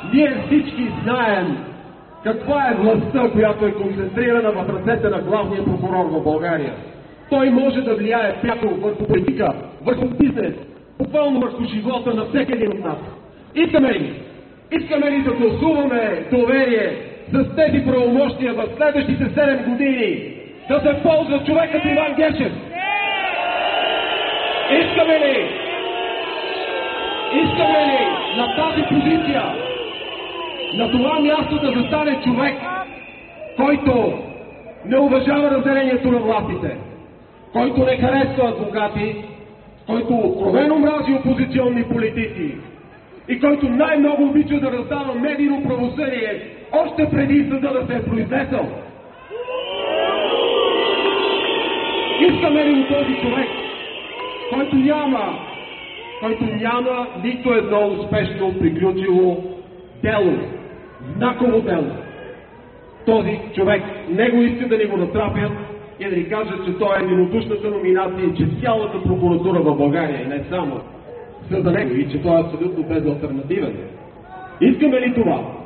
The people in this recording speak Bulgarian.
Ние всички знаем каква е властта, която е концентрирана в ръцете на главния прокурор в България. Той може да влияе пряко върху политика, върху бизнес, буквално върху живота на всеки един от нас. Искаме ли да гласуваме доверие с тези правомощия в следващите 7 години да се ползва човекът Иван Гешев? Искаме ли на тази позиция, на това място да застане човек, който не уважава разделението на властите, който не харесва адвокати, който откровено мрази опозиционни политици и който най-много обича да раздава медийно правосъдие още преди съда да се е произнесъл? Искаме ли от този човек, който няма нито едно успешно приключило дело, знаково дело? Този човек, него иска да ни го натрапят и да ни кажат, че той е единодушната номинация и че цялата прокуратура в България, и не само, са за него, и че той е абсолютно безалтернативен. Искаме ли това?